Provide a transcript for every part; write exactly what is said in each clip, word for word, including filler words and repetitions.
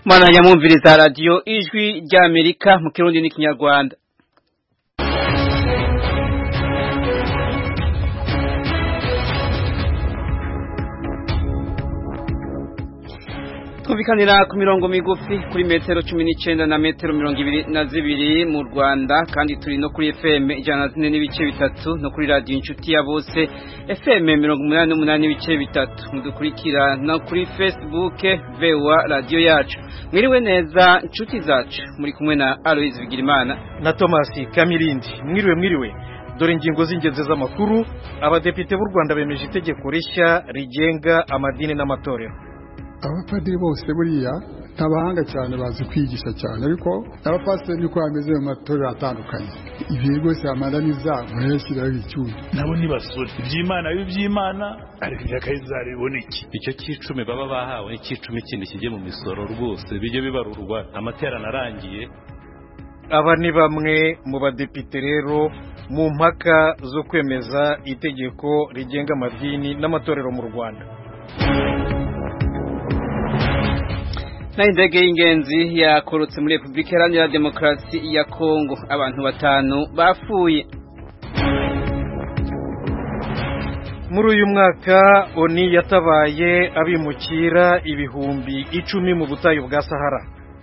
Mana ya mwumviriza radio ijwi rya Amerika mu Kirundi n'ikinyarwanda. Tubikanira ku mirongo migufi kuri metero cumi n'icenda na metero mirongo ibiri na zibiri mu Rwanda, kandi turi no kuri F M ijana na zine n'ibice bitatu no kuri radio inshuti ya bose F M mirongo umunani n'umunani n'ibice bitatu. Mudukurikira no kuri Facebook V O A radio yacu. Mwiriwe neza inshuti zacu, muri kumwe na Aloise Bigirimana na Thomas Kamirindi. Mwiriwe mwiriwe. Dore ingingo z'ingenzi z'amakuru. Abadepite b'u Rwanda bemeje itegeko rishya rigenga amadini n'amatorero. Abapadiri bose buriya ntabahanga cyane bazi kwigisha cyane, ariko abapasiteri niko bameze mu matorero atandukanye. Ibi rwose amananiza muyashyiraho icyundi. Nabo ni basore iby'Imana biby'Imana ariko iby'akayizari biboneke. Icyo cyicumi baba bahawe n'icicumi kindi kijye mu misoro rwose bijye bibarurwa amaterana arangiye. Aba ni bamwe mu badepite rero mu mpaka zo kwemeza itegeko rigenga amadini n'amatorero mu Rwanda. Na indege y'ingenzi yakorotse muri Republika Iharanira Demokarasi ya Kongo, abantu batanu bafuye. Muri uyu mwaka ONU yatabaye abimukira ibihumbi icumi mu butayu bwa Sahara.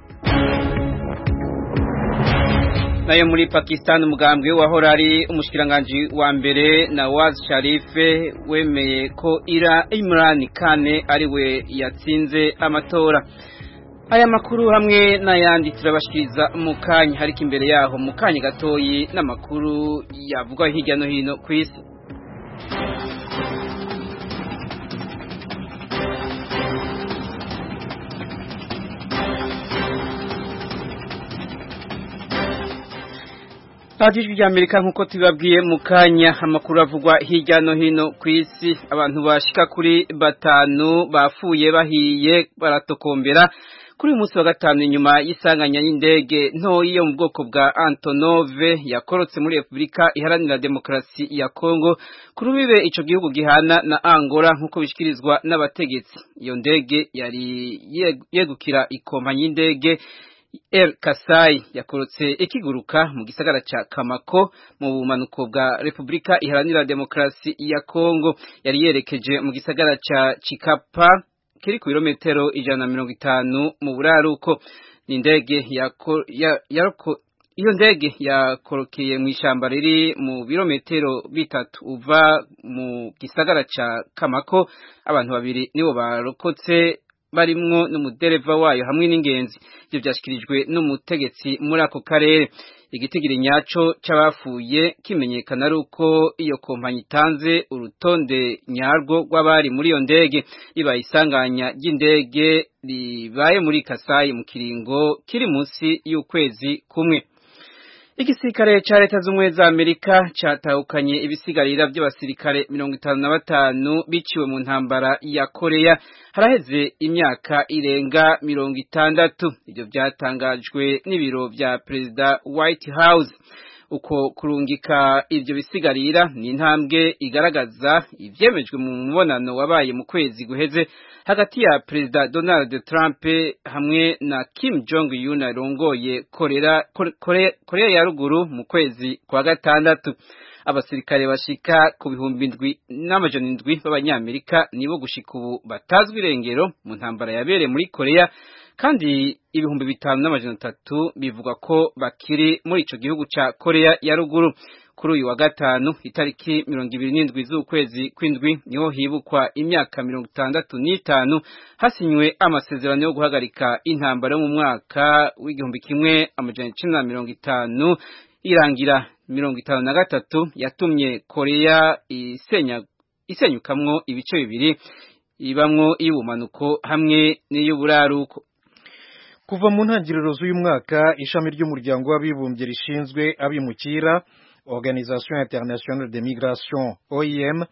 Nayo muri Pakistan umugambwe wahora ari umushikiranganje wa mbere Nawaz Sharif wemeye ko ira Imran Khan ari we yatsinze amatora. Aya makuru hamwe n'ayandi turabashikiriza mu kanya, hariko imbere yaho mu kanya gatoyi n'amakuru yavugwa hirya no hino ku isi. Radijwi rya Amerika nkuko tubabwiye mu kanya, amakuru avugwa hirya no hino ku isi. Abantu bashika kuri batanu bafuye bahiye baratokombera kuri umunsi wa gatanu inyuma y'isanganya y'indege ntoyi yo mu bwoko bwa Antonov yakorotse muri Republika Iharanira Demokarasi ya Kongo kuri bibe ico gihugu gihana na Angola nkuko bishikirizwa n'abategetsi. Iyo ndege yari yegukira ikompanyi y'indege El Kasai yakorotse ikiguruka mu gisagara ca Kamako mu bumanuko bwa Republika Iharanira Demokarasi ya Kongo, yari yerekeje mu gisagara ca Chikapa kiri ku birometero ijana na mirongo itanu mu buraruko. Indege yako ya, yaroko iyo ndege yakorokeye mu ishamba riri mu birometero bitatu uva mu gisagara ca Kamako. Abantu babiri nibo barokotse barimwo n'umudereva wayo hamwe n'ingenzi. Ibyo byashikirijwe n'umutegetsi muri ako karere. Igitigiri nyaco c'abafuye kimenyekana ruko iyo kompanyi itanze urutonde nyarwo rw'abari muri iyo ndege. Iba isanganya ry'indege ribaye muri Kasai mu kiringo kiri munsi y'ukwezi kumwe. Igisirikare ca Leta z'Ubumwe za Amerika catahukanye ibisigarira by'abasirikare mirongo itanu na batanu biciwe mu ntambara ya Korea haraheze imyaka irenga mirongo itandatu. Ibyo byatangajwe n'ibiro vya Perezida White House. Uko kurungika ivyo bisigarira ni intambwe igaragaza ivyemejwe mu mubonano wabaye mu kwezi guheze hagati ya Perezida Donald Trump hamwe na Kim Jong Un arongoye Korea Korea Korea ya ruguru mu kwezi kwa gatandatu. Abasirikare bashika ku bihumbi indwi n'amajana indwi b'abanyamerika nibo gushika ubu batazwi irengero mu ntambara yabereye muri Korea, kandi ibihumbi bitanu n'amajana atatu bivuga ko bakiri muri ico gihugu ca Korea ya ruguru. Kuri uyu wa gatanu itariki mirongo ibiri n'indwi z'ukwezi kw'indwi niho hibukwa imyaka mirongo itandatu n'itanu hasinywe amasezerano yo guhagarika intambara yo mu mwaka w'igihumbi kimwe amajana icenda na mirongo itanu irangira mirongo itanu na gatatu, yatumye Korea isenya isenyukamwo ibice bibiri, ibamwo iy'ubumanuko hamwe n'iy'uburaruko. Kuva mu ntangiriro z'uyu mwaka ishami ry'umuryango w'abibumbye rishinzwe abimukira Organisation Internationale de Migration O I M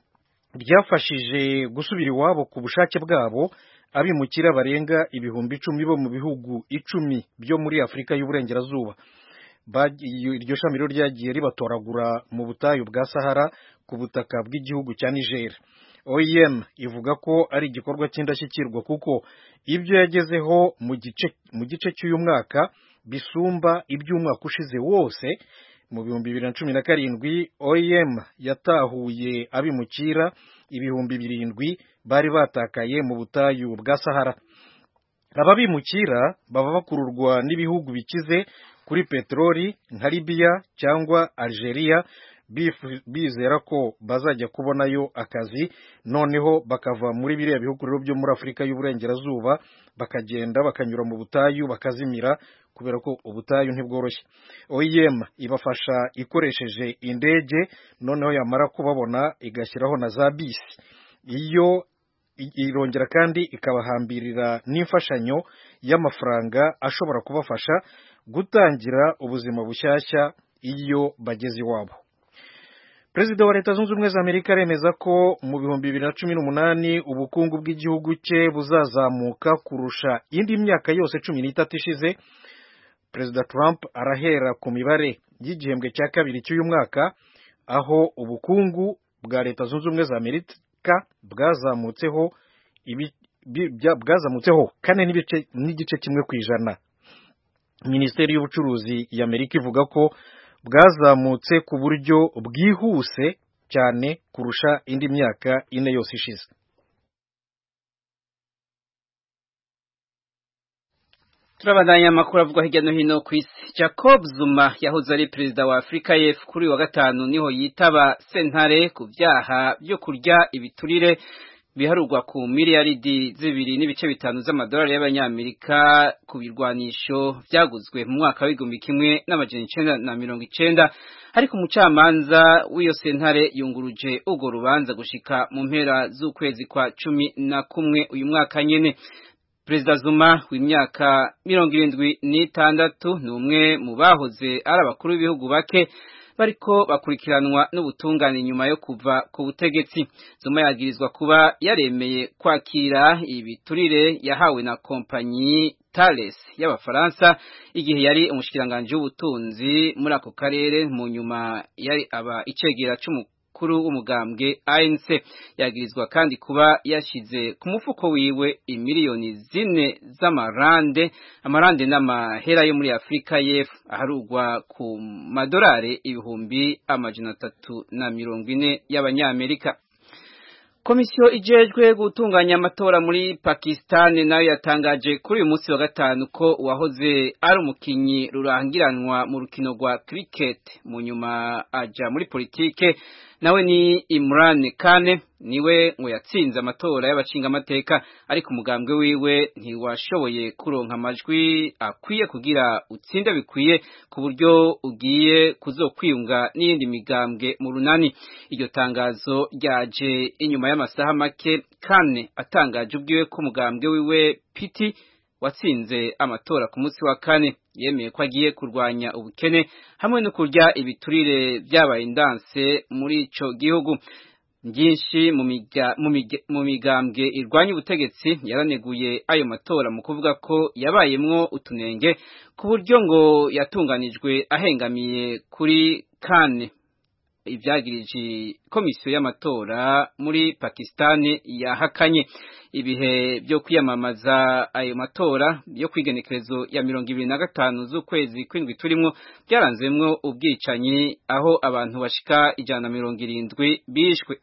ryafashije gusubira iwabo ku bushake bwabo abimukira barenga ibihumbi icumi bo mu bihugu icumi byo muri Afrika y'Uburengerazuba. Iryo shami rero ryagiye ribatoragura mu butayu bwa Sahara ku butaka bw'igihugu cya Niger. O I M ivuga ko ari igikorwa cy'indashyikirwa kuko ibyo yagezeho mu gice mu gice cy'uyu mwaka bisumba iby'umwaka ushize wose. Mu bihumbi bibiri na cumi na karindwi O I M yatahuye abimukira ibihumbi birindwi bari batakaye mu butayu bwa Sahara. Aba bimukira baba bakururwa n'ibihugu bikize kuri peteroli nka Libya cyangwa Algeria, bizera ko bazajya kubonayo akazi, noneho bakava muri biriya bihugu rero byo muri Afurika y'Uburengerazuba bakagenda bakanyura mu butayu bakazimira, kubera ko ubutayu ntibworoshye. O I M ibafasha ikoresheje indege, noneho yamara kubabona igashyiraho na za bisi. Iyo irongera kandi ikabahambirira n'imfashanyo y'amafaranga ashobora kubafasha gutangira ubuzima bushyashya iyo bageze iwabo. Perezida wa Leta Zunze Ubumwe za Amerika aremeza ko mu bihumbi bibiri na cumi n'umunani ubukungu bw'igihugu cye buzazamuka kurusha indi myaka yose cumi n'itatu ishize. Perezida Trump arahera ku mibare y'igihembwe cya kabiri cy'uyu mwaka, aho ubukungu bwa Leta Zunze Ubumwe za Amerika bwazamutseho ibi bwazamutseho kane n'ibice n'igice kimwe ku ijana. Minisiteri y'Ubucuruzi y'Amerika ivuga ko bwazamutse ku buryo bwihuse cyane kurusha indi myaka ine yose ishize. Turabandanya amakuru avugwa hirya no hino ku isi. Jacob Zuma yahoze ari perezida wa Afrika y'Epfo kuri wa gatanu niho yitaba sentare ku byaha byo kurya ibiturire biharurwa ku miliyaridi zibiri n'ibice bitanu z'amadolari y'abanyamerika ku birwanisho byaguzwe mu mwaka w'igihumbi kimwe n'amajana icenda na mirongo icenda, ariko umucamanza w'iyo sentare yunguruje urwo rubanza gushika mu mpera z'ukwezi kwa cumi na kumwe uyu mwaka nyene. Perezida Zuma w'imyaka mirongo irindwi n'itandatu ni umwe mu bahoze ari abakuru b'ibihugu bake bariko bakurikiranwa n'ubutungane nyuma yo kuva ku butegetsi. Zuma yagirizwa kuba yaremeye kwakira ibiturire yahawe na kompanyi Thales y'Abafaransa igihe yari umushikiranganje w'ubutunzi muri ako karere, mu nyuma yari aba icegera c'umu kuru w'umugambwe A N C. Yagirizwa kandi kuba yashize ku mufuko wiwe imiliyoni zine z'amarande amarande n'amahera yo muri Afrika y'Epfo aharugwa ku madolari ibihumbi amajana atatu na mirongo ine y'abanyamerika. Komisiyo ijejwe gutunganya amatora muri Pakistan nayo yatangaje kuri uyu munsi wa gatanu ko uwahoze ari umukinyi rurangiranwa mu rukino rwa cricket mu nyuma aja muri politike nawe ni Imran Khan, niwe ngo yatsinze amatora y'abashinga amateka, ariko umugambwe wiwe ntiwashoboye kuronka amajwi akwiye kugira utsinde bikwiye ku buryo ugiye kuzokwiyunga n'iyindi migambwe mu runani. Iryo tangazo ryaje inyuma y'amasaha make Khan atangaje ubwiwe ko umugambwe wiwe P T watsinze amatora ku munsi wa kane. Yemeye ko agiye kurwanya ubukene hamwe no kurya ibiturire byabaye indanse muri ico gihugu. Byinshi mu migambwe irwanya ubutegetsi yaraneguye ayo matora mu kuvuga ko yabayemwo utunenge ku buryo ngo yatunganijwe ahengamiye kuri Khan. Ibyagirije komisiyo y'amatora muri Pakistan yahakanye. Ibihe byo kwiyamamaza ayo matora yo kwigenekerezo ya mirongo ibiri na gatanu z'ukwezi kw'indwi turimo byaranzemwo ubwicanyi aho abantu bashika ijana na mirongo irindwi bishwe.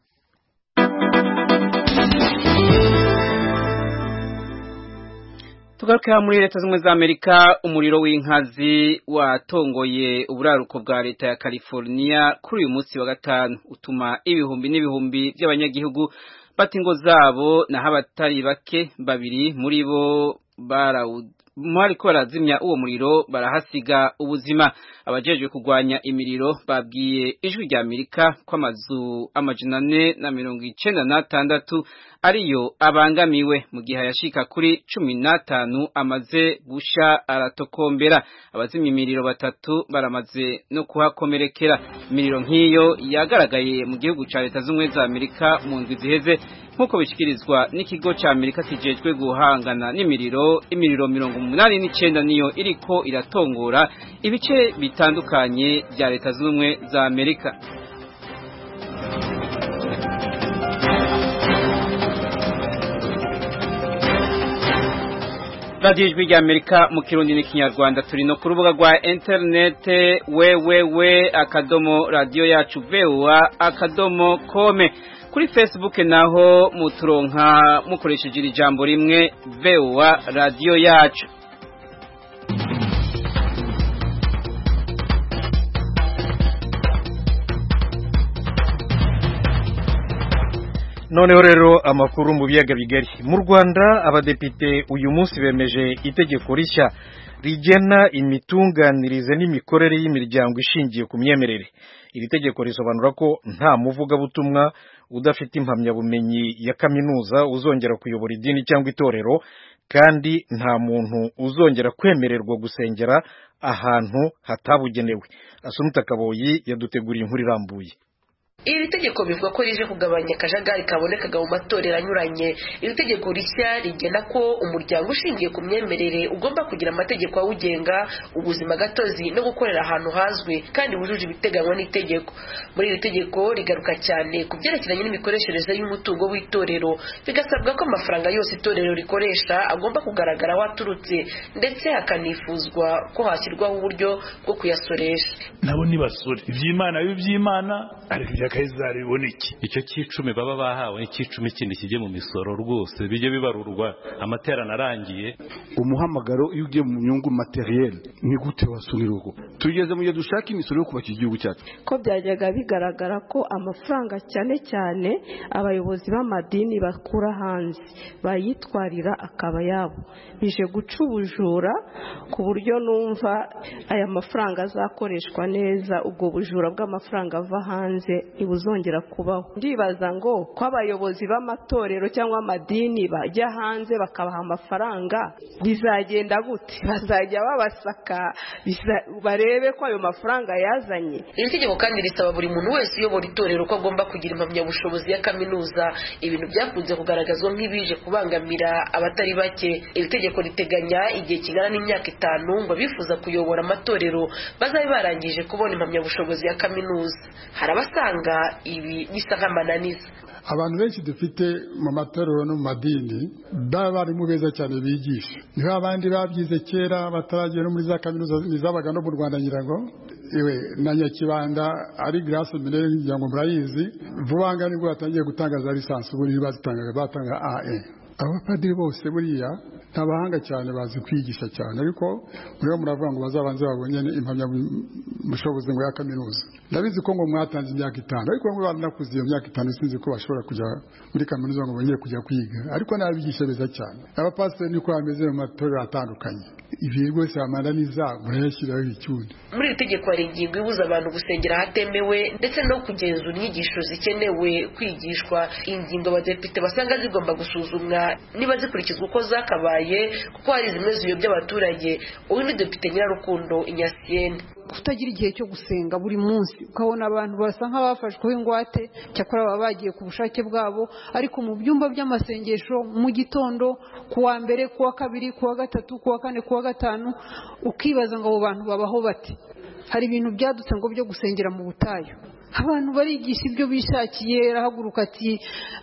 Tugaruka muri Leta Zunze za Amerika, umuriro w'inkazi watongoye uburaruko bwa leta ya California kuri uyu munsi wa gatanu utuma ibihumbi n'ibihumbi by'abanyagihugu bata ingo zabo, naho abatari bake babiri muri bo bariko barazimya uwo muriro barahasiga ubuzima. Abajejwe kurwanya imiriro babwiye ijwi rya Amerika ko amazu amajana ane na mirongo icenda n'atandatu ariyo abangamiwe, mu gihe yashika kuri cumi n'atanu amaze gusha aratokombera. Abazimya imiriro batatu baramaze no kuhakomerekera. Imiriro nk'iyo yagaragaye mu gihugu ca Leta Zunze za Amerika mu ndwi ziheze, nk'uko bishikirizwa n'ikigo ca Amerika kijejwe guhangana n'imiriro. Imiriro mirongo umunani n'icenda niyo iriko iratongora ibice bitandukanye bya Leta Zunze za Amerika. Radio Ijwi rya Amerika mu Kirundi n'Ikinyarwanda turi no ku rubuga rwa internet wewewe akadomo radio yacu vewa akadomo kome kuri Facebook naho muturonka mukoresheje iri jambo rimwe vewa radio yacu. Noneho rero amakuru mu biyaga bigari mu Rwanda abadepite uyu munsi bemeje itegeko rishya rigena imitunganirize n'imikorere y'imiryango ishingiye ku myemerere. Iri tegeko risobanura ko nta muvuga butumwa udafite impamyabumenyi ya kaminuza uzongera kuyobora idini cyangwa itorero, kandi nta muntu uzongera kwemererwa gusengera ahantu hatabugenewe. Asumta Kaboyi yaduteguriye inkuru irambuye. Iri tegeko bivuga ko rije kugabanya akajagari kabonekaga mu matorero anyuranye. Iri tegeko rishya rigena ko umuryango ushingiye ku myemerere ugomba kugira amategeko awugenga, ubuzima gatozi no gukorera ahantu hazwi kandi bujuje ibiteganywa n'itegeko. Muri iri tegeko rigaruka cyane ku byerekeranye n'imikoreshereze y'umutungo w'itorero, bigasabwa ko amafaranga yose itorero rikoresha agomba kugaragara aho aturutse, ndetse hakanifuzwa ko hashyirwaho uburyo bwo kuyasoresha. Nabo ni basore iby'Imana biby'Imana ariko Kaizari biboneke. Icyo cyicumi baba bahawe n'ikicumi kindi kijye mu misoro rwose bijye bibarurwa amaterana arangiye. Umuhamagaro iyo ugiye mu nyungu materiel ni gute wasunira uko tugeze mu gihe dushaka imisoro yo kubaka igihugu cyacu. Ko byajyaga bigaragara ko amafaranga cyane cyane abayobozi b'amadini bakura hanze bayitwarira akaba yabo, bije guca ubujura ku buryo numva aya mafaranga azakoreshwa neza, ubwo bujura bw'amafaranga ava hanze ibuzongera kubaho. Ndibaza ngo ko abayobozi b'amatorero cyangwa amadini bajya hanze bakabaha amafaranga bizagenda gute? Bazajya babasaka barebe ko ayo mafaranga yazanye. Iri tegeko kandi risaba buri muntu wese uyobora itorero ko agomba kugira impamyabushobozi ya kaminuza, ibintu byakunze kugaragazwa nk'ibije kubangamira abatari bake. Iri tegeko riteganya igihe kingana n'imyaka itanu ngo bifuza kuyobora amatorero bazabe barangije kubona impamyabushobozi ya kaminuza. Hari abasanga ibi bisa nk'amananiza. Abantu benshi dufite mu matorero no mu madini baba bari mu beza cyane bigisha, niho abandi babyize kera bataragiye no muri za kaminuza nizabaga no mu Rwanda nyirango iwe na Nyakibanda ari Grace Minere ngirango murayizi, vuba nga nibwo batangiye gutanga za lisansi, ubu nibazitangaga batanga A E. Abapadiri bose buriya ntabahanga cyane bazi kwigisha cyane, ariko muriho muravuga ngo bazabanze babonye impamyabushobozi ngo ya kaminuza. Ndabizi ko ngo mwatanze imyaka itanu, ariko ngo banakuze iyo myaka itanu sinzi ko bashobora kujya muri kaminuza ngo bongere kujya kwiga, ariko nabigisha beza cyane. Abapasiteri niko bameze mu matorero atandukanye, ibi rwose amananiza murayashyiraho icyundi. Muri iri tegeko hari ingingo ibuza abantu gusengera ahatemewe ndetse no kugenzura inyigisho zikenewe kwigishwa. Ingingo abadepite basanga zigomba gusuzumwa niba zikurikizwa uko zakabaye, kuko hari zimwe ziyobya abaturage. Uyu ni Depite Nyirarukundo Inyasiyene. Kutagira igihe cyo gusenga buri munsi, ukabona abantu basa nk'abafashweho ingwate cyakora baba bagiye ku bushake bwabo, ariko mu byumba by'amasengesho mu gitondo, kuwa mbere, kuwa kabiri, kuwa gatatu, kuwa kane, kuwa gatanu, ukibaza ngo abo bantu babaho bati. Hari ibintu byadutse ngo byo gusengera mu butayu, abantu barigisha ibyo bishakiye, rahaguruka ati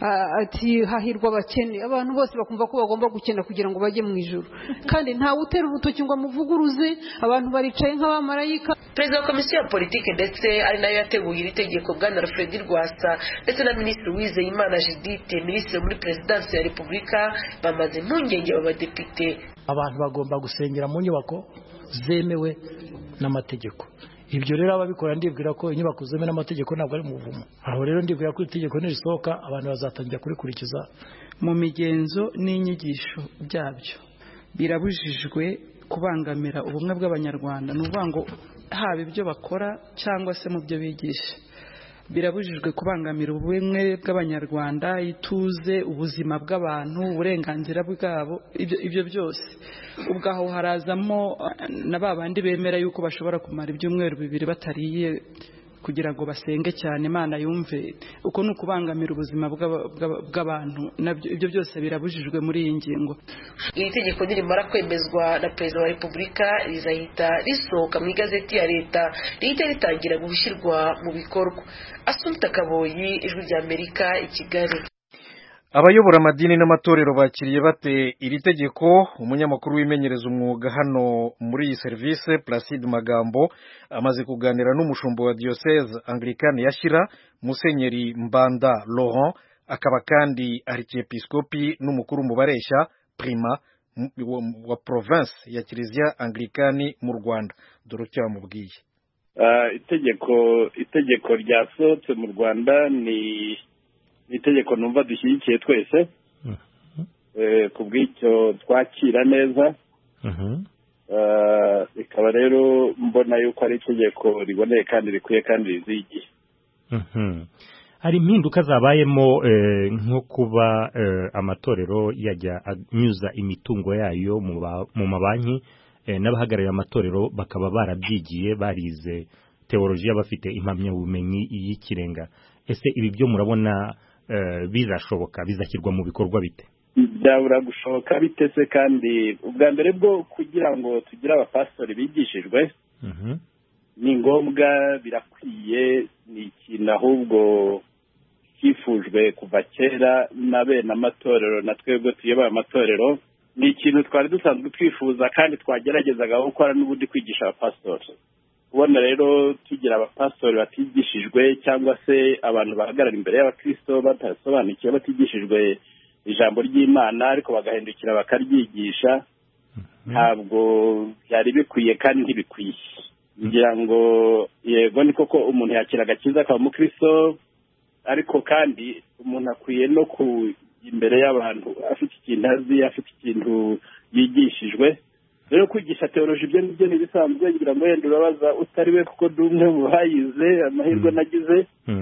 ati hahirwa abakene, abantu bose bakumva ko bagomba gukena kugira ngo bajye mu ijuru, kandi nta utera urutoki ngo amuvuguruze, abantu baricaye nk'abamarayika. Perezida wa Komisiyo ya Politiki ndetse ari nayo yateguye iri tegeko Bwana Alfred Rwasa ndetse na Minisitiri Uwizeyimana Judith, Minisitiri muri Perezidansi ya Repubulika, bamaze impungenge abadepite. Abantu bagomba gusengera mu nyubako zemewe n'amategeko. Ibyo rero ababikora ndibwira ko inyubako zemewe n'amategeko ntabwo ari muvumo. Aho rero ndibwira ko itegeko nirisohoka abantu bazatangira kurikurikiza. Mu migenzo n'inyigisho byabyo birabujijwe kubangamira ubumwe bw'Abanyarwanda, n'uvuga ngo haba ibyo bakora cyangwa se mu byo bigisha. Birabujijwe kubangamira ubumwe bw'Abanyarwanda, ituze, ubuzima bw'abantu, uburenganzira bwabo, ibyo byose. Ubwaho harazamo na babandi bemera yuko bashobora kumara ibyumweru bibiri batariye kugira ngo basenge cyane Imana yumve, uko ni ukubangamira ubuzima bw'abantu. Nabyo ibyo byose birabujijwe muri iyi ngingo. Iri tegeko nirimara kwemezwa na Perezida wa Repubulika rizahita risohoka mu igazeti ya leta, rihita ritangira gushyirwa mu bikorwa. Asumta Kaboyi, Ijwi rya Amerika, i Kigali. abayobora amadini n'amatorero bakiriye bate iri tegeko? Umunyamakuru wimenyereza umwuga hano muri iyi serivisi Placide Magambo amaze kuganira n'umushumba wa diocese Anglikane ya Shyira Musenyeri Mbanda Laurent, akaba kandi archiepiscopi n'umukuru mu bareshya prima wa province ya Kiliziya Anglikani mu Rwanda. Dore icyo yamubwiye. Uh, itegeko itegeko ryasohotse mu Rwanda ni itegeko numva dushyigikiye twese. Uh-huh. Eh, kubw'icyo twakira neza. Uh-huh. Uh, ikaba rero mbona yuko ari itegeko riboneye kandi rikwiye kandi rizigiye. Mhm. Hari impinduka zabayemo eh, nko kuba eh, amatorero yajya anyuza imitungo yayo mu mabanki eh, n'abahagarariye amatorero bakaba barabyigiye barize teologiya bafite impamyabumenyi y'ikirenga. Ese ibi byo murabona eh, bizashoboka bizashyirwa mu bikorwa bite? Byabura gushoboka bite se? Kandi ubwa mbere bwo kugira ngo tugire abapastori bigishijwe mhm ni ngombwa birakwiye, ni ikintu ahubwo kifujwe kuva kera na bene amatorero na twebwe tuyoboye amatorero, ni ikintu twari dusanzwe twifuza kandi twageragezaga gukora n'ubundi kwigisha abapastori. Ubona rero tugira abapastori batigishijwe cyangwa se abantu bahagarara imbere y'abakristo batasobanukiwe batigishijwe ijambo ry'Imana ariko bagahindukira bakaryigisha, ntabwo byari bikwiye kandi ntibikwiye. Ngira ngo yego ni koko umuntu yakira agakiza akaba umukristo, ariko kandi umuntu akwiye no ku imbere y'abantu afite ikintu azi, afite ikintu yigishijwe. Rero kwigisha teoloji ibyo nibyo nibisanzwe, ngira ngo yenda urabaza utari we kuko dumwe mu bayize amahirwe nagize.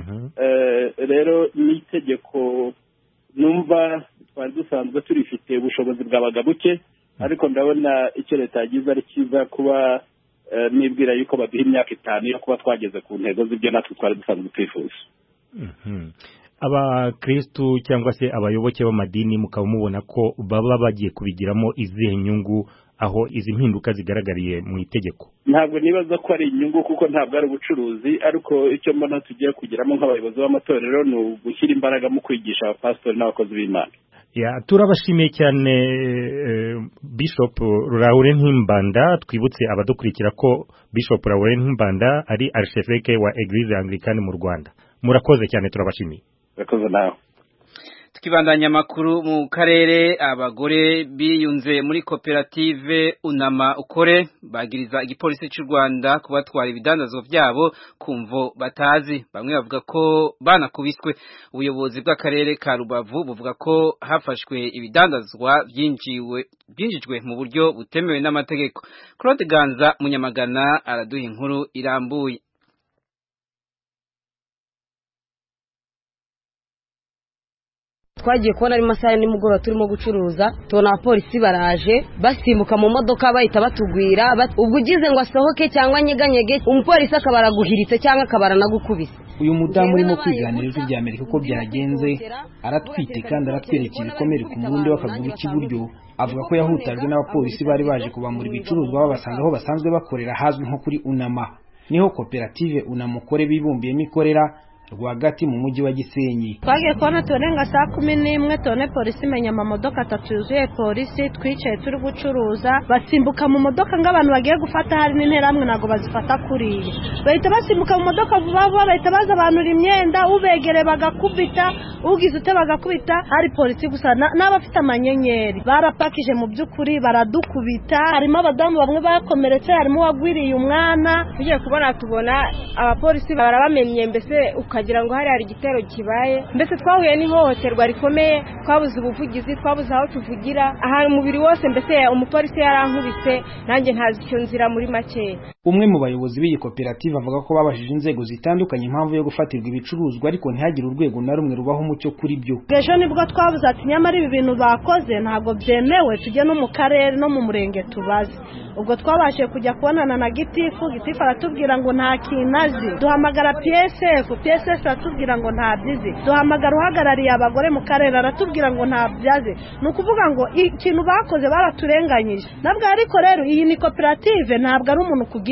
Eh, rero ni itegeko numva twari dusanzwe turifite ubushobozi bwabaga buke, ariko ndabona icyo leta yagize ari cyiza kuba Uh, nibwira yuko baduha imyaka itanu yo kuba twageze ku ntego z'ibyo natwe twari dusanzwe twifuza. Mhm. Abakristo cyangwa se abayoboke b'amadini mukaba mubona ko baba bagiye kubigiramo izihe nyungu aho izi mpinduka zigaragariye mu itegeko? Ntabwo nibaza ko ari inyungu kuko ntabwo ari ubucuruzi, ariko icyo mbona tugiye kugiramo nk'abayobozi b'amatorero ni ugushyira imbaraga mu kwigisha abapastori n'abakozi b'Imana. Ya turabashimiye cyane uh, Bishop Laurent Mbanda. Twibutse abadukurikira ko Bishop Laurent Mbanda ari archevêque wa Eglise Anglikane mu Rwanda. Murakoze cyane, turabashimiye. Murakoze nawe. Tukibandanya makuru mu karere, abagore biyunze muri koperative Unama Ukore bagiriza igipolisi cy'u Rwanda kubatwara ibidandazwa byabo kumvo batazi. Bamwe bavuga ko banakubiswe. Ubuyobozi bw'akarere ka Rubavu buvuga ko hafashwe ibidandazwa byinjiwe byinjijwe mu buryo butemewe n'amategeko. Claude Ganza Munyamagana araduha inkuru irambuye. Twagiye kubona ari masaha nimugoroba turimo gucuruza, tubona abapolisi baraje basimbuka mu modoka bahita batugwira. Ubwo ugize ngo asohoke cyangwa nyeganyege, umupolisi akabara guhiritse cyangwa akabara nagukubise. Uyu mudamu urimo kwiganira ijwi rya Amerika uko byagenze, aratwite kandi aratwerekera ibikomere ku murundi w'akaguru k'iburyo. Avuga ko yahutajwe n'abapolisi bari baje kubamura ibicuruzwa babasanga aho basanzwe bakorera hazwi nko kuri Unama. Niho koperative Unama Ukore bibumbiyemo ikorera rwagati mu mujyi wa Gisenyi. Twagiye kubona turenga saa kumi n'imwe tone polisi imenya amamodoka atatu yuzuye polisi, twicaye turi gucuruza, basimbuka mu modoka ng'abantu bagiye gufata hari n'interamwe nago bazifata kuriye. Bahita basimbuka mu modoka vuba vuba, bahita baza abanura imyenda, ubegere bagakubita, ugize ute bagakubita. Hari polisi gusa n'abafite amanyenyeri barapakije mu by'ukuri baradukubita. Harimo abadamu bamwe bakomeretse, harimo wagwiriye umwana. Tugiye kubona tubona abapolisi barabamenye, mbese ukagira ngo hari hari igitero kibaye. Mbese twahuye n'ihohoterwa rikomeye, twabuze ubuvugizi, twabuze aho tuvugira, ahari umubiri wose. Mbese umupolisi yarankubise, nanjye ntazi icyo nzira muri make. Umwe mu bayobozi b'iyi koperative avuga ko babashije inzego zitandukanye impamvu yo gufatirwa ibicuruzwa, ariko ntihagire urwego na rumwe rubaho umucyo kuri byo. Ejo nibwo twabuze ati nyamara ibi bintu bakoze ntabwo byemewe, tujye no mu karere no mu murenge tubaze. Ubwo twabashije kujya kubonana na gitifu, gitifu aratubwira ngo nta kintu azi. Duhamagara P S F, P S F aratubwira ngo nta byizi. Duhamagara uhagarariye abagore mu karere aratubwira ngo nta byaze. Ni ukuvuga ngo ikintu bakoze baraturenganyije. Nabwo ariko rero iyi ni koperative, ntabwo ari umuntu ku giti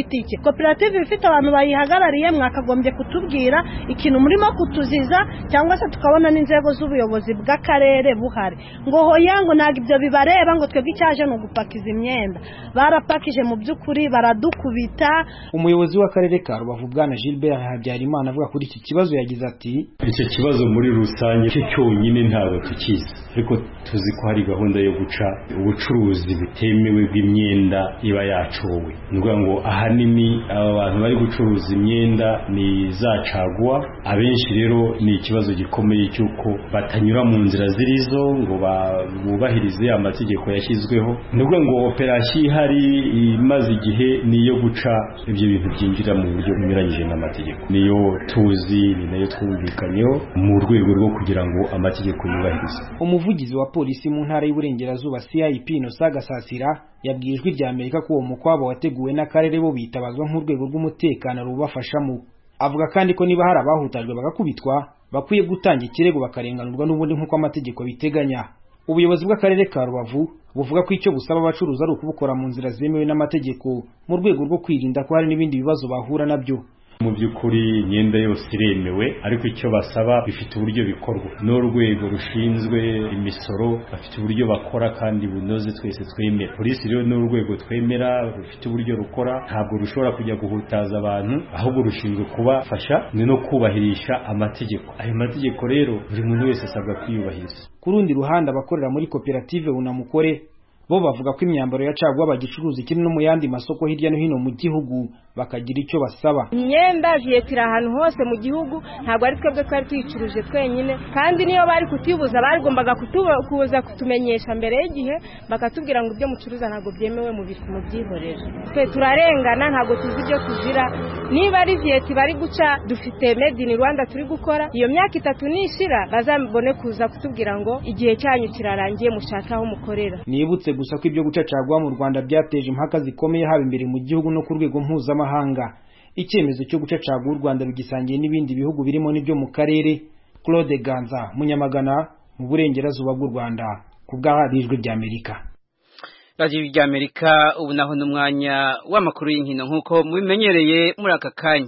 itike koperative ifite abantu bayihagarariye mwakagombye kutubwira ikintu murimo kutuziza cyangwa se tukabona n'inzego z'ubuyobozi bw'akarere buhari ngo hoya ngo ntabwo ibyo bibareba ngo twebwe icyaje no gupakiza imyenda barapakije mu by'ukuri baradukubita. Umuyobozi w'akarere ka Rubavu bwana Gilbert Habyarimana avuga kuri iki kibazo yagize ati icyo kibazo muri rusange cyo cyonyine ntabwo tukizi ariko tuzi ko hari gahunda yo guca ubucuruzi butemewe bw'imyenda iba yacowe ngoga ngo ahanini aba bantu bari gucuruza imyenda ni za caguwa abenshi rero ni ikibazo gikomeye cyuko batanyura mu nzira zirizo ngo bubahirize amategeko yashyizweho ngoga ngo operasiyo ihari imaze igihe niyo guca ibyo bintu byinjira mu buryo bunyuranyije n'amategeko niyo tuzi ni nayo twumvikanyeho mu rwego rwo kugira ngo amategeko yubahirizwe. Umuvugizi wa polisi mu ntara y'Uburengerazuba C I P Innocent Gasasira yabwiye ijwi rya Amerika ko uwo mukwabo wateguwe n'akarere bo bitabazwa nk'urwego rw'umutekano rubafashamo. Avuga kandi ko niba hari abahutajwe bagakubitwa bakwiye gutanga ikirego bakarenganurwa n'ubundi nk'uko amategeko biteganya. Ubuyobozi bw'akarere ka Rubavu buvuga ko icyo busaba abacuruza ari ukubukora mu nzira zemewe n'amategeko mu rwego rwo kwirinda ko hari n'ibindi bibazo bahura nabyo. Mu by'ukuri imyenda yose iremewe ariko icyo basaba bifite uburyo bikorwa n'urwego rushinzwe imisoro bafite uburyo bakora kandi bunoze twese twemera. Polisi rero n'urwego twemera rufite uburyo rukora ntabwo rushobora kujya guhutaza abantu ahubwo rushinzwe kubafasha no kubahirisha amategeko. Ayo mategeko rero buri muntu wese asabwa kwiyubahiriza. Ku rundi ruhande abakorera muri koperative Unamukore bo bavuga ko imyambaro ya caguwa bagicuruza ikindi no mu yandi masoko hirya no hino mu gihugu bakagira icyo basaba. Imyenda yetira ahantu hose mu gihugu ntabwo ari twebwe twari tuyicuruje twenyine kandi niyo bari kutibuza barigombaga kutubuza kutumenyesha mbere y'igihe bakatubwira ngo ibyo mucuruza ntabwo byemewe mu bitimo byihorera. Twe turarengana ntabwo tuzi ibyo tuzira niba ari vyeti bari guca dufite made in Rwanda turi gukora iyo myaka itatu nishira bazabone kuza kutubwira ngo igihe cyanyu kirarangiye mushaka aho mukorera. Nibutse gusa ko ibyo gucacagwa mu Rwanda byateje impaka zikomeye haba imbere mu gihugu no ku rwego mpuzamahanga. Icyemezo cyo gucacagwa u Rwanda rugisangiye n'ibindi bihugu birimo n'ibyo mu karere. Claude Ganza Munyamagana mu Burengerazuba bw'u Rwanda ku bw'ijwi rya Amerika. Radio rya Amerika ubu naho n'umwanya w'amakuru y'inkino nkuko mubimenyereye muri aka kanya.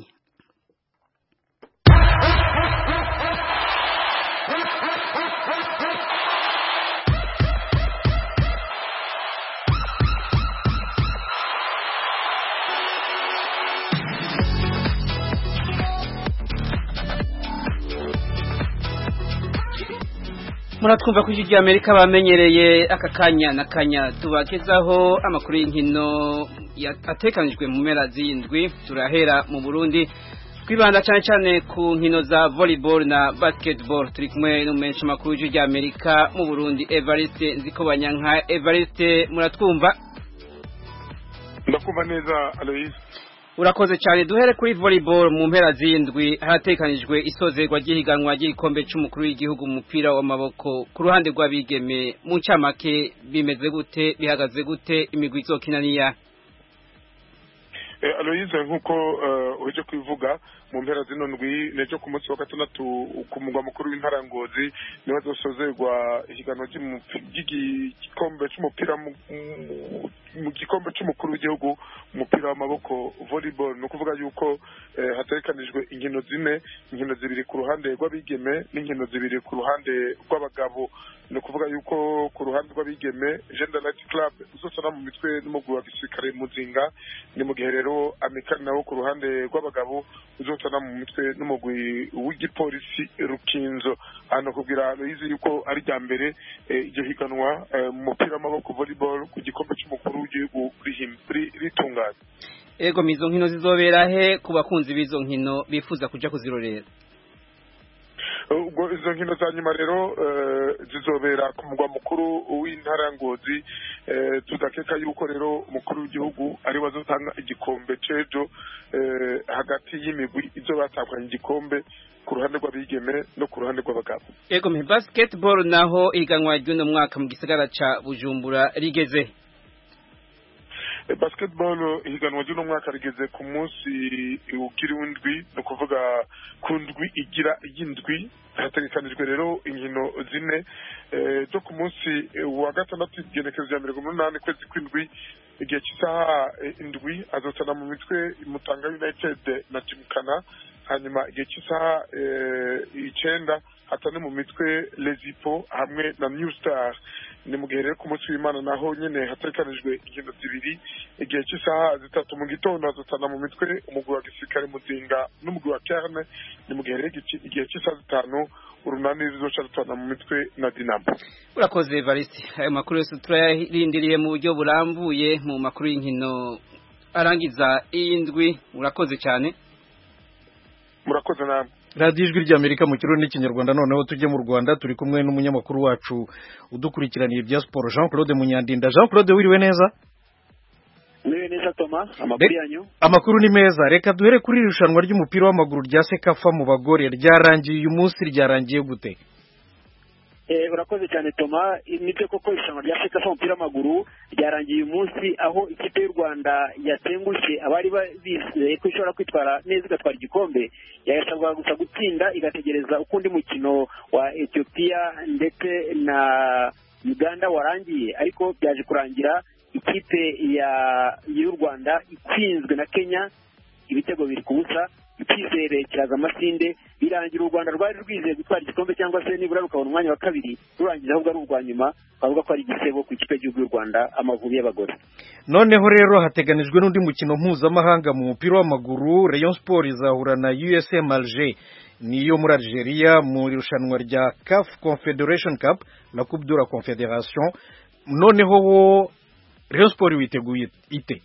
Muratwumva ku ijwi rya Amerika bamenyereye aka kanya na kanya tubagezaho amakuru y'inkino yatekanijwe mu mpera z'indwi. Turahera mu Burundi twibanda cyane cyane ku nkino za volleyball na basketball. Turi kumwe n'umumenyesha makuru w'ijwi rya Amerika mu Burundi Evariste Nzikobanyanka. Evariste muratwumva? Ndakumva neza Alois. Urakoze cyane. Duhere kuri volleyball mu mpera z'indwi haratekanijwe isozerwa ry'ihiganwa ry'igikombe cy'umukuru w'igihugu mu mupira w'amaboko ku ruhande rw'abigeme. Mu ncamake bimeze gute, bihagaze gute, imigwi izokina niya? Eh Aloise nkuko uh, uje kwivuga mu mpera zino ndwi nejo ku munsi wa gatandatu ku mugwa mukuru w'intara Ngozi niho zosozerwa ihiganwa ry'igikombe cy'umupira mu gikombe cy'umukuru w'igihugu umupira w'amaboko volleyball no kuvuga yuko eh, hatekanijwe inkino zine inkino zibiri ku ruhande rw'abigeme n'inkino zibiri ku ruhande rw'abagabo no kuvuga yuko ku ruhande rw'abigeme Gender Light Club uzosana mu mitwe n'umugwi wa gisirikare Muzinga ni mu gihe rero amikari nawo ku ruhande rw'abagabo uzosana mu mitwe n'umugwi w'igipolisi Rukinzo. Ano kugira Aloise yuko ari rya mbere iryo eh, higanwa eh, mu mupira w'amaboko volleyball ku gikombe cy'umukuru w'igihugu ritunganye. Ego mizo nkino zizobera he ku bakunzi bizo nkino bifuza kuja kuzirorera? Ubwo izo nkino za nyuma rero uh, zizobera ku mugwa mukuru w'intara Ngozi. Uh, tudakeka yuko rero umukuru w'igihugu ari wazotanga igikombe cejo uh, hagati y'imigwi izo batanganye igikombe ku ruhande rw'abigeme no ku ruhande rw'abagabo. Ego mu basketball naho iganwa ry'uno mwaka mu gisagara ca Bujumbura rigeze. basketball ihiganwa ry'uno mwaka rigeze ku munsi ugira w'indwi ni ukuvuga ku ndwi igira y'indwi hategekanijwe rero inkino zine zo ku munsi wa gatandatu igenekerezo rya mirongo umunani kwezi kw'indwi igihe cy'isaha indwi azotana mu mitwe Mutanga United na Jimkana, hanyuma igihe cy'isaha icenda hatane mu mitwe Lezipo hamwe na New Star. Ni mu gihe rero ku munsi w'Imana naho nyene hategekanijwe inkino zibiri igihe cy'isaha zitatu mu gitondo hazotana mu mitwe umugwi wa gisirikare Muzinga n'umugwi wa Kerne. Ni mu gihe rero igihe cy'isaha zitanu urunani zizoca rutana mu mitwe na Dinamo. Urakoze Evariste, ayo makuru yose turayarindiriye mu buryo burambuye mu makuru y'inkino arangiza indwi. Urakoze cyane. Murakoze namwe. Radio Ijwi ry'Amerika mu kirundi n'ikinyarwanda. Noneho tujye mu Rwanda, turi kumwe n'umunyamakuru wacu udukurikiraniye bya sport Jean Claude Munyandinda. Jean Claude, wiriwe neza? Wiriwe neza Thomas, amakuru yanyu? Amakuru ni meza. Reka duhere kuri irushanwa ry'umupira w'amaguru rya Sekafa mu bagore, ryarangiye uyu munsi, ryarangiye gute? Eh urakoze cyane Thomas, nibyo koko irushanwa rya Sekafa umupira w'amaguru ryarangiye uyu munsi, aho ikipe y'u Rwanda yatengushe abari bizeye ko ishobora kwitwara neza igatwara igikombe. Yasabwa gusa gutsinda igategereza ukundi mukino wa Ethiopia ndetse na Uganda warangiye, ariko byaje kurangira ikipe ya y'u Rwanda itsinzwe na Kenya ibitego biri kubusa. Icyizere kiraza amasinde, birangira u Rwanda rwari rwizeye gutwara igikombe cyangwa se nibura rukabona umwanya wa kabiri, rurangiza ahubwo ari urwa nyuma, bavuga ko ari igisebo ku ikipe y'igihugu y'u Rwanda Amavubi y'abagore. Noneho rero hateganijwe n'undi mukino mpuzamahanga mu mupira w'amaguru. Rayon Sport izahura na U S M Alger, niyo muri Algeria, mu irushanwa rya C A F Confederation Cup na Coupe de la Confederation. Noneho wo Rayon Sport witeguye ite?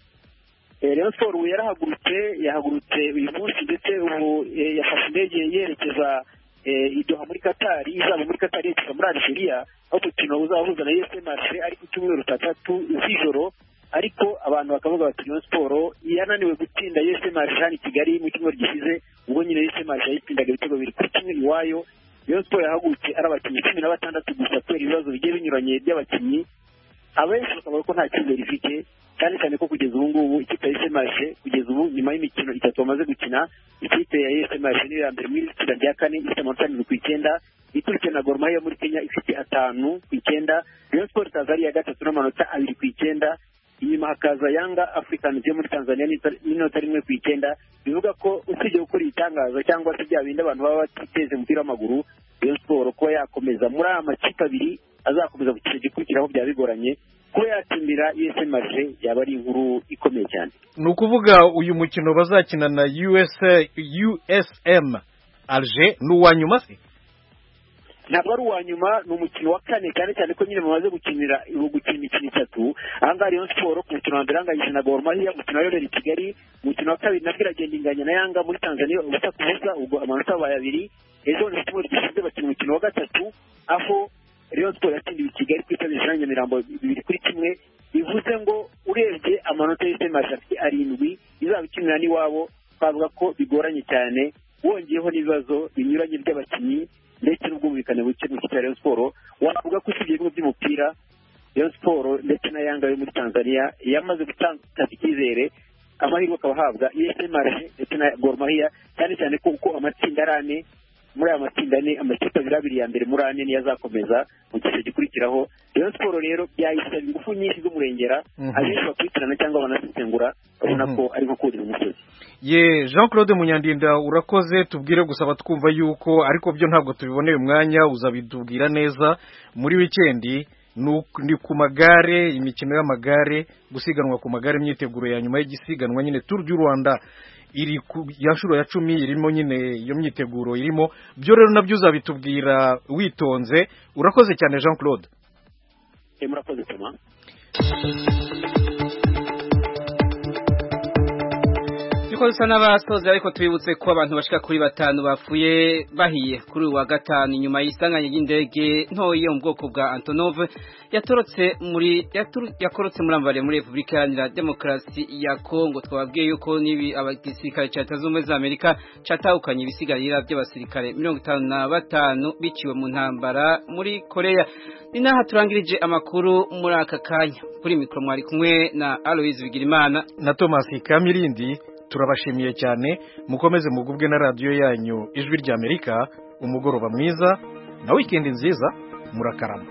Rayon Sport yarahagurutse yahagurutse uyu munsi ndetse ubu yafashe indege yerekeza i Doha muri Qatar, izaba muri Qatar yerekeza muri Algeria, aho umukino uzahuza na U S M Alger ari ku cyumweru tatatu z'ijoro. Ariko abantu bakavuga bati Rayon Sport yananiwe gutsinda U S M Alger hano i Kigali mu cyumweru gishize, ubwo nyine U S M Alger yitsindaga ibitego biri ku kimwe iwayo. Rayon Sport yahagurutse ari abakinnyi cumi na batandatu gusa kubera ibibazo bigiye binyuranye by'abakinnyi, abenshi bakavuga ko nta cyizere ifite, cyane cyane ko kugeza ubu ngubu ikipe ya U S M Alger kugeza ubu nyuma y'imikino itatu bamaze gukina, ikipe ya U S M Alger niyo ya mbere muri itsinda rya kane ifite amanota arindwi ku icyenda, ikurikiwe na Gor Mahia muri Kenya ifite atanu ku icyenda, Rayon Sport ikaza ari iya gatatu n'amanota abiri ku icyenda, inyuma hakaza Yanga Africans yo muri Tanzania n'inota rimwe ku icyenda. Bivuga ko usibye gukora ibitangaza cyangwa se bya bindi abantu baba batiteze umupira w'amaguru, Rayon Sport ko yakomeza muri aya makipe abiri azakomeza ku kigero gikurikiraho byaba bigoranye, kuba yatsindira U S M Alger yaba ari inkuru ikomeye cyane. Ni ukuvuga uyu mukino bazakina na U S M Alger ni uwa nyuma se? Ntabwo ari uwa nyuma, ni umukino wa kane, cyane cyane ko nyine bamaze gukinira gukina imikino itatu. Aha ngaha Rayon Sport ku mukino wa mbere anganyije na Gor Mahia, umukino wabereye i Kigali, umukino wa kabiri nabwo iragenda inganya na Yanga muri Tanzania ubusa ku busa, ubwo amanota abaye abiri. Ejo ni kimwe gishize bakina umukino wa gatatu, aho Rayon Sport yatsindiwe i Kigali ku itabisha na Nyamirambo bibiri kuri kimwe. Bivuze ngo urebye amanota y'U S M Alger afite arindwi, izaba ikinira n'iwabo, twavuga ko bigoranye cyane, wongeyeho n'ibibazo binyuranye by'abakinnyi ndetse n'ubwumvikane buke mu kipe ya Rayon Sport. Wavuga ko usibye ibigo by'umupira, Rayon Sport ndetse na Yanga yo muri Tanzania yamaze gutanga icyizere, amahirwe akaba ahabwa U S M Alger ndetse na Gor Mahia, cyane cyane ko uko amatsinda ari ane, muri aya matsinda ane amakipe abiri abiri ya mbere muri ane niyo azakomeza mu gihe gikurikiraho. Rayon Sport rero byayisaba ingufu nyinshi z'umurengera, abenshi bakurikirana cyangwa banasesengura babona ko ari nko kurira umusozi. Ye Jean Claude Munyandinda, urakoze. Tubwire gusa batwumva yuko ariko byo ntabwo tubiboneye umwanya, uzabitubwira neza muri weekendi. Ni ku magare, imikino y'amagare, gusiganwa ku magare, imyiteguro ya nyuma y'igisiganwa nyine Tour du Rwanda iri ya shuro ya cumi irimo nyine iyo myiteguro irimo. Byo rero nabyo uzabitubwira witonze. Urakoze cyane Jean Claude. E murakoze Thomas. turiko dusa n'abasoza ariko tubibutse ko abantu bashika kuri batanu bafuye bahiye kuri uwa gatanu inyuma y'isanganya y'indege ntoyi yo mu bwoko bwa Antonov yatorotse muri yakorotse muri amvare muri Republika Iharanira Demokarasi ya Kongo. Twababwiye yuko nibi abagisirikare ca Leta Zunze Ubumwe za Amerika catahukanye ibisigarira by'abasirikare mirongo itanu na batanu biciwe mu ntambara muri Korea. Ni naha turangirije amakuru muri aka kanya. Kuri mikro mwari kumwe na Aloise Bigirimana na Thomas Kamirindi. Turabashimiye cyane, mukomeze mugubwe na radio yanyu Ijwi rya Amerika. Umugoroba mwiza na weekend nziza, murakarama.